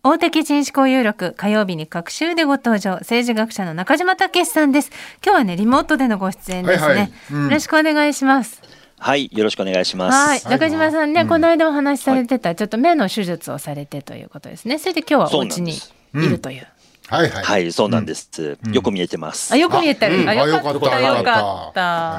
大手人志交有録火曜日に各週でご登場、政治学者の中島武さんです。今日はねリモートでのご出演ですね、よろしくお願いします。 はい、よろしくお願いします。 はい、中島さんね、この間お話しされてた、ちょっと目の手術をされてということですね。それで今日はお家にいるという。 はいはい、はい、そうなんです、よく見えてます。 よく見えてる、よかったよかった。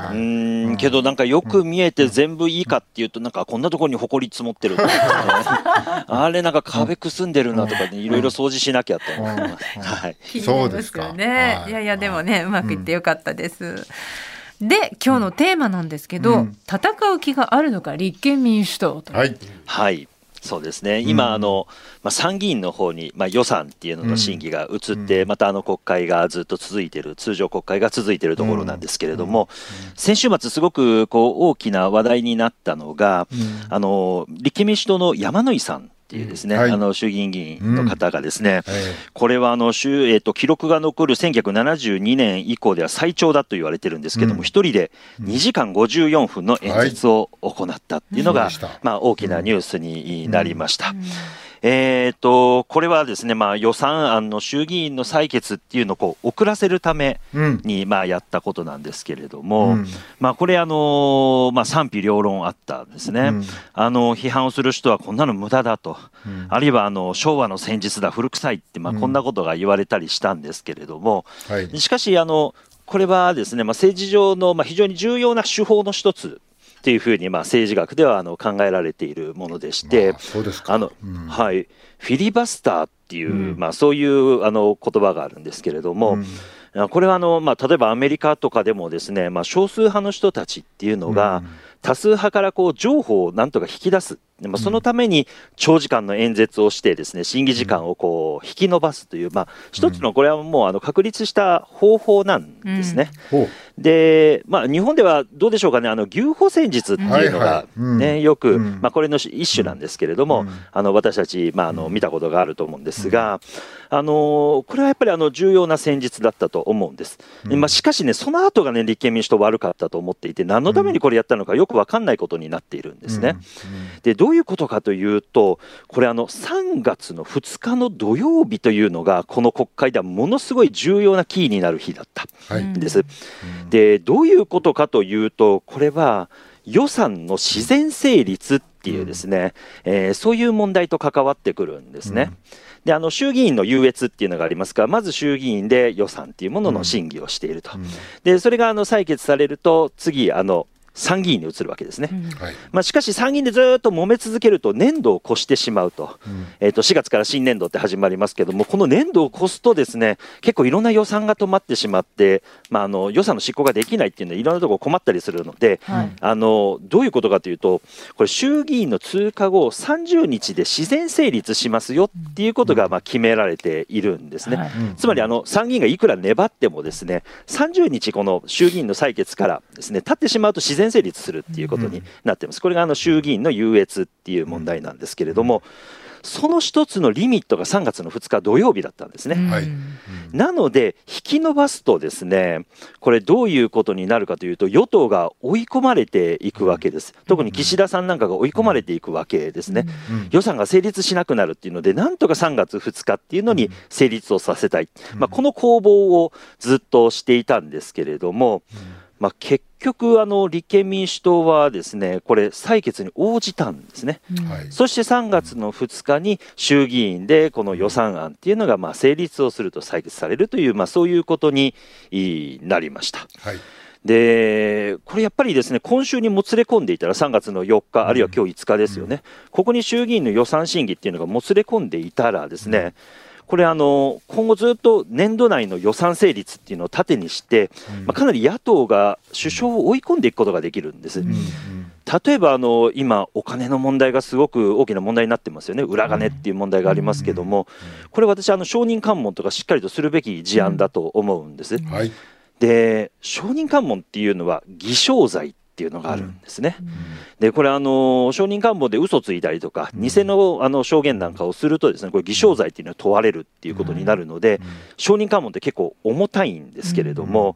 けどなんかよく見えて全部いいかっていうと、なんかこんなところに埃積もってるとか、ね、あれなんか壁くすんでるなとかね、いろいろ掃除しなきゃと思ってます。はい、 そうですかね。いやいやでもね、うまくいってよかったです。で今日のテーマなんですけど、戦う気があるのか立憲民主党と。 はい、そうですね。今参議院の方に予算っていうのの審議が移って、また国会がずっと続いている、通常国会が続いているところなんですけれども、先週末すごく大きな話題になったのが、立憲民主党の山井さんっていうですね、衆議院議員の方がですね、これは記録が残る1972年以降では最長だと言われてるんですけども、一人で2時間54分の演説を行ったっていうのが、大きなニュースになりました。これはですね、予算案の衆議院の採決っていうのを遅らせるためにやったことなんですけれども、これ賛否両論あったんですね。批判をする人はこんなの無駄だと、あるいは昭和の戦術だ古臭いってこんなことが言われたりしたんですけれども、しかしこれはですね、政治上の非常に重要な手法の一つっていうふうに政治学では考えられているものでして、 そうですか。 はい、フィリバスターっていう、そういう言葉があるんですけれども、これは例えばアメリカとかでもですね、少数派の人たちっていうのが、多数派から譲歩をなんとか引き出す、そのために長時間の演説をしてですね、審議時間を引き延ばすという、一つのこれはもう確立した方法なんですね。で、日本ではどうでしょうかね、牛歩戦術っていうのが、よく、これの一種なんですけれども、私たち、見たことがあると思うんですが、これはやっぱり重要な戦術だったと思うんです。しかしね、その後がね、立憲民主党悪かったと思っていて、何のためにこれやったのかよく分かんないことになっているんですね。でどういうことかというと、これ3月の2日の土曜日というのがこの国会ではものすごい重要なキーになる日だったんです。でどういうことかというと、これは予算の自然成立っていうですね、そういう問題と関わってくるんですね。で衆議院の優越っていうのがありますが、まず衆議院で予算っていうものの審議をしていると。でそれが採決されると次参議院に移るわけですね。しかし参議院でずっと揉め続けると年度を越してしまうと、4月から新年度って始まりますけども、この年度を越すとですね、結構いろんな予算が止まってしまって、予算の執行ができないっていうのはいろんなところ困ったりするので、どういうことかというと、これ衆議院の通過後30日で自然成立しますよっていうことが決められているんですね。つまり参議院がいくら粘ってもですね、30日この衆議院の採決からですね経ってしまうと自然成立するっていうことになっています。これが衆議院の優越っていう問題なんですけれども、その一つのリミットが3月の2日土曜日だったんですね。なので引き延ばすとですね、これどういうことになるかというと、与党が追い込まれていくわけです。特に岸田さんなんかが追い込まれていくわけですね。予算が成立しなくなるっていうので、なんとか3月2日っていうのに成立をさせたい、この攻防をずっとしていたんですけれども、結局立憲民主党はですね、これ採決に応じたんですね。そして3月の2日に衆議院でこの予算案っていうのが成立をすると、採決されるという、そういうことになりました。でこれやっぱりですね、今週にもつれ込んでいたら、3月の4日あるいは今日5日ですよね、ここに衆議院の予算審議っていうのがもつれ込んでいたらですね、これ今後ずっと年度内の予算成立っていうのを盾にして、かなり野党が首相を追い込んでいくことができるんです。例えば今お金の問題がすごく大きな問題になってますよね。裏金っていう問題がありますけども、これ私証人喚問とかしっかりとするべき事案だと思うんです。で証人喚問っていうのは偽証罪っていうのがあるんですね。でこれ証人喚問で嘘ついたりとか偽の証言なんかをするとですね、これ偽証罪っていうのは問われるっていうことになるので、証人喚問って結構重たいんですけれども、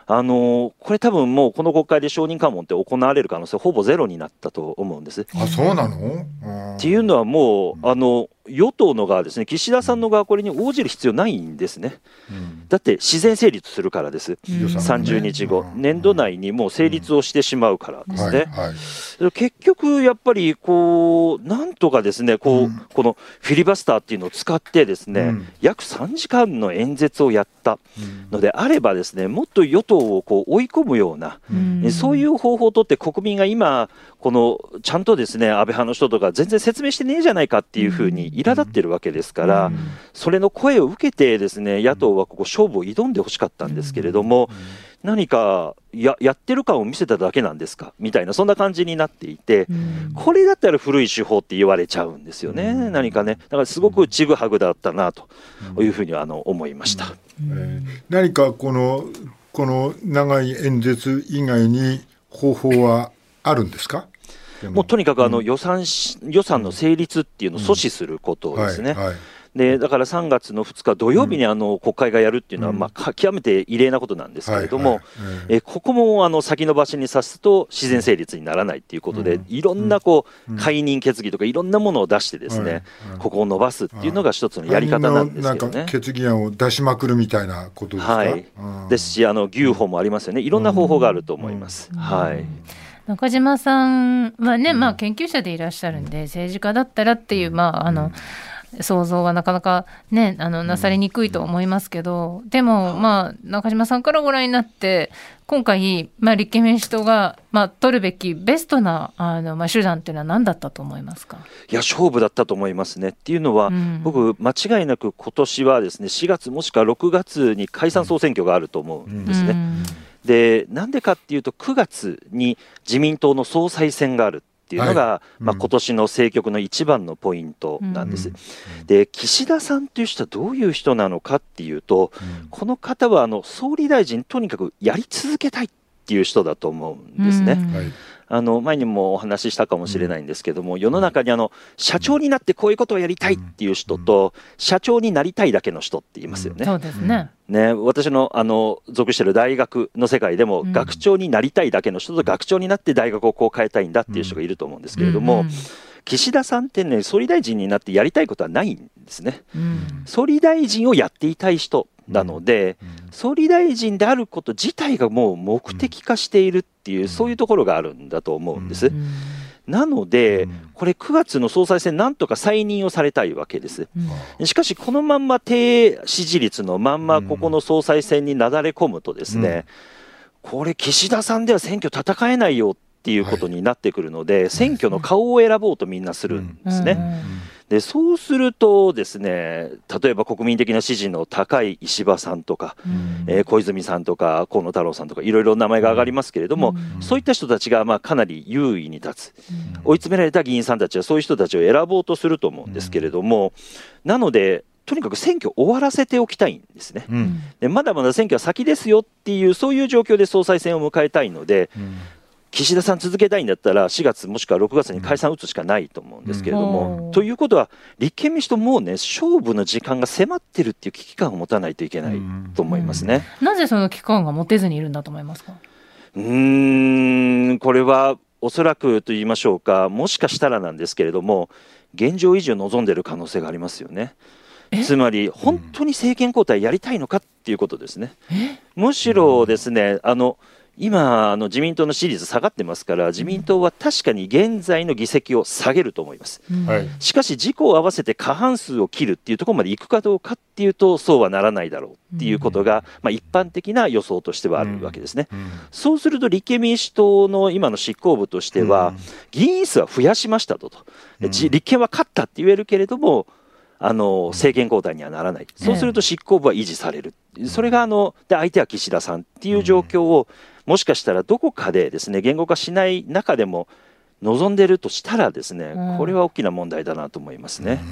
これ多分もうこの国会で証人喚問って行われる可能性ほぼゼロになったと思うんです。 あ、そうなの？ っていうのはもう与党の側ですね、岸田さんの側これに応じる必要ないんですね。だって自然成立するからです。30日後、年度内にもう成立をしてしまうからですね。結局やっぱりこうなんとかですね、このフィリバスターっていうのを使ってですね、約3時間の演説をやったのであればですね、もっと与党をこう追い込むような、そういう方法をとって国民が今ちゃんとですね、安倍派の人とか全然説明してねえじゃないかっていうふうに苛立ってるわけですから、それの声を受けてですね、野党はここ勝負を挑んでほしかったんですけれども、何かやってる感を見せただけなんですかみたいな、そんな感じになっていて、これだったら古い手法って言われちゃうんですよね。何かね、だからすごくちぐはぐだったなというふうには思いました。 何かこの長い演説以外に方法はあるんですか？ もうとにかく予算の成立っていうのを阻止することですね。でだから3月の2日土曜日に国会がやるっていうのは、極めて異例なことなんですけれども、ここも先延ばしにさすと自然成立にならないっていうことで、いろんな解任決議とかいろんなものを出してですね、ここを伸ばすっていうのが一つのやり方なんですけどね。 なんか決議案を出しまくるみたいなことですか？ ですし牛歩もありますよね。いろんな方法があると思います。 中島さんはね、研究者でいらっしゃるんで、政治家だったらっていう想像はなかなかねなさりにくいと思いますけど、でも中島さんからご覧になって今回、立憲民主党が取るべきベストな手段っていうのは何だったと思いますか？ いや勝負だったと思いますね。っていうのは、僕間違いなく今年はですね、4月もしくは6月に解散総選挙があると思うんですね。でなんでかっていうと、9月に自民党の総裁選があるっていうのが、今年の政局の一番のポイントなんです。で岸田さんという人はどういう人なのかっていうと、この方は総理大臣とにかくやり続けたいっていう人だと思うんですね。前にもお話ししたかもしれないんですけども、世の中に社長になってこういうことをやりたいっていう人と、社長になりたいだけの人って言いますよね。 そうですね。 私の属している大学の世界でも、学長になりたいだけの人と学長になって大学をこう変えたいんだっていう人がいると思うんですけれども、岸田さんってね、総理大臣になってやりたいことはないんですね。総理大臣をやっていたい人なので、総理大臣であること自体がもう目的化しているっていう、そういうところがあるんだと思うんです。なのでこれ9月の総裁選なんとか再任をされたいわけです。しかしこのまんま低支持率のまんまここの総裁選になだれ込むとですね、これ岸田さんでは選挙戦えないよっていうことになってくるので、選挙の顔を選ぼうとみんなするんですね。でそうするとですね、例えば国民的な支持の高い石破さんとか、小泉さんとか河野太郎さんとかいろいろ名前が挙がりますけれども、そういった人たちがかなり優位に立つ、追い詰められた議員さんたちはそういう人たちを選ぼうとすると思うんですけれども、なのでとにかく選挙を終わらせておきたいんですね。でまだまだ選挙は先ですよっていう、そういう状況で総裁選を迎えたいので、岸田さん続けたいんだったら4月もしくは6月に解散打つしかないと思うんですけれども、ということは立憲民主党もうね、勝負の時間が迫ってるっていう危機感を持たないといけないと思いますね。 なぜその危機感が持てずにいるんだと思いますか？ これはおそらくと言いましょうか、もしかしたらなんですけれども、現状維持を望んでいる可能性がありますよね。つまり本当に政権交代やりたいのかっていうことですね。むしろですね、今自民党の支持率下がってますから、自民党は確かに現在の議席を下げると思います。しかし自公を合わせて過半数を切るっていうところまでいくかどうかっていうと、そうはならないだろうっていうことが、一般的な予想としてはあるわけですね。そうすると立憲民主党の今の執行部としては、議員数は増やしましたと、立憲は勝ったって言えるけれども政権交代にはならない、そうすると執行部は維持される、それがで相手は岸田さんっていう状況を、もしかしたらどこかでですね、言語化しない中でも望んでるとしたらですね、これは大きな問題だなと思いますね。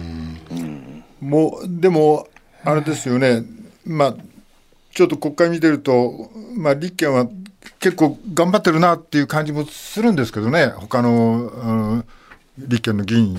でもあれですよね、ちょっと国会見てると、立憲は結構頑張ってるなっていう感じもするんですけどね、他の立憲の議員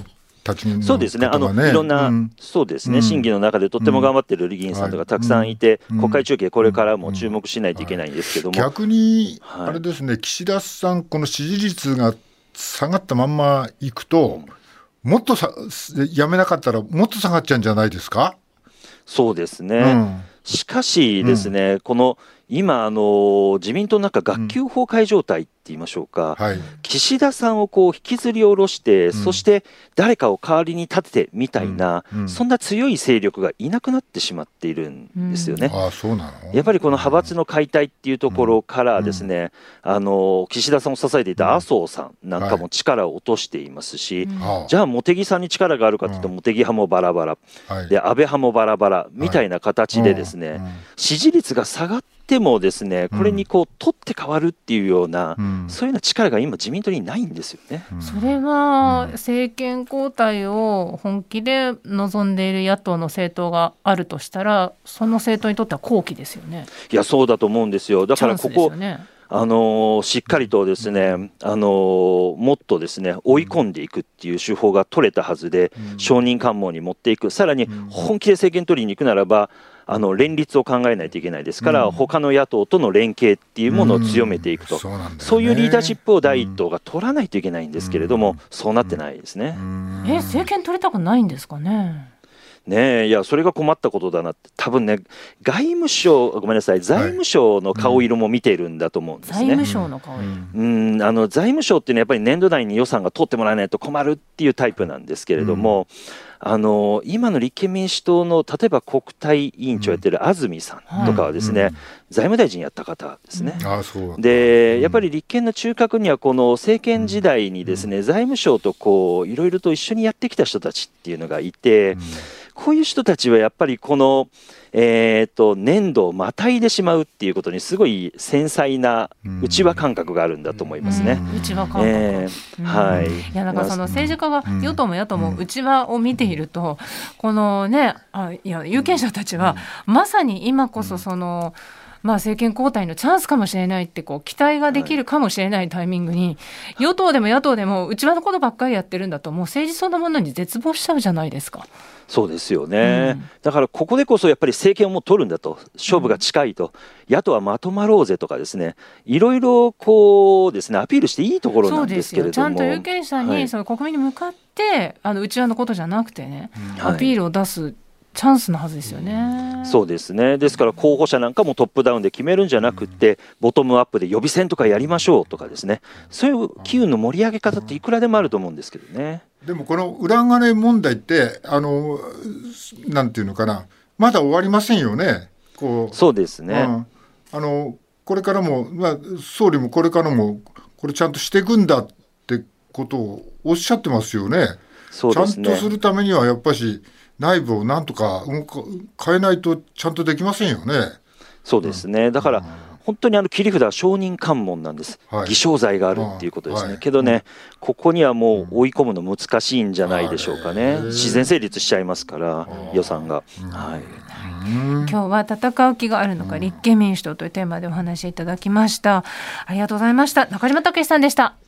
たちのそうですね、 方がね、 いろんな、そうですね、審議の中でとっても頑張ってる議員さんとかたくさんいて、国会中継、これからも注目しないといけないんですけども、 逆に、あれですね、岸田さん、この支持率が下がったまんまいくと、もっとやめなかったら、もっと下がっちゃうんじゃないですか。 そうですね、しかしですね、この今自民党の中、学級崩壊状態って言いましょうか、岸田さんをこう引きずり下ろして、そして誰かを代わりに立ててみたいな、そんな強い勢力がいなくなってしまっているんですよね。 そうなの？ やっぱりこの派閥の解体っていうところからですね、岸田さんを支えていた麻生さんなんかも力を落としていますし、じゃあ茂木さんに力があるかというと、茂木派もバラバラ、で安倍派もバラバラみたいな形でですね、支持率が下がってもですね、これにこう取って変わるっていうような、そういうような力が今自民党にないんですよね。 それは政権交代を本気で望んでいる野党の政党があるとしたら、その政党にとっては好機ですよね。 いや、そうだと思うんですよ。だからここ、しっかりとですね、もっとですね追い込んでいくっていう手法が取れたはずで、承認喚問に持っていく、さらに本気で政権取りに行くならば連立を考えないといけないですから、他の野党との連携っていうものを強めていくと、そういうリーダーシップを第一党が取らないといけないんですけれども、そうなってないですね。 政権取りたくないんですかね。 いや、それが困ったことだなって、多分ね、外務省、ごめんなさい、財務省の顔色も見ているんだと思うんですね。 財務省の顔色、 財務省っていうのはやっぱり年度内に予算が通ってもらわないと困るっていうタイプなんですけれども、今の立憲民主党の例えば国対委員長やってる安住さんとかはですね、財務大臣やった方ですね。でやっぱり立憲の中核にはこの政権時代にですね、財務省とこういろいろと一緒にやってきた人たちっていうのがいて、こういう人たちはやっぱりこの年度をまたいでしまうっていうことにすごい繊細な内輪感覚があるんだと思いますね。 内輪感覚、いや、だからその政治家が与党も野党も内輪を見ていると、このね、いや有権者たちはまさに今こそその政権交代のチャンスかもしれないってこう期待ができるかもしれないタイミングに、与党でも野党でも内輪のことばっかりやってるんだと、もう政治そのものに絶望しちゃうじゃないですか。 そうですよね、だからここでこそやっぱり政権をもう取るんだと、勝負が近いと、野党はまとまろうぜとかですね、いろいろこうですねアピールしていいところなんですけれども、 ちゃんと有権者に、その国民に向かって内輪のことじゃなくてね、アピールを出すチャンスのはずですよね。 そうですね。ですから候補者なんかもトップダウンで決めるんじゃなくて、ボトムアップで予備選とかやりましょうとかですね、そういう機運の盛り上げ方っていくらでもあると思うんですけどね。 でもこの裏金問題ってなんていうのかな、まだ終わりませんよね。 そうですね、 これからも、総理もこれからもこれちゃんとしていくんだってことをおっしゃってますよね。 そうですね。 ちゃんとするためにはやっぱし内部をなんとか変えないとちゃんとできませんよね。 そうですね。だから本当に切り札は証人喚問なんです、偽証罪があるっていうことですね、けどね、ここにはもう追い込むの難しいんじゃないでしょうかね。自然成立しちゃいますから予算が。 今日は戦う気があるのか立憲民主党というテーマでお話しいただきました。ありがとうございました。中島武さんでした。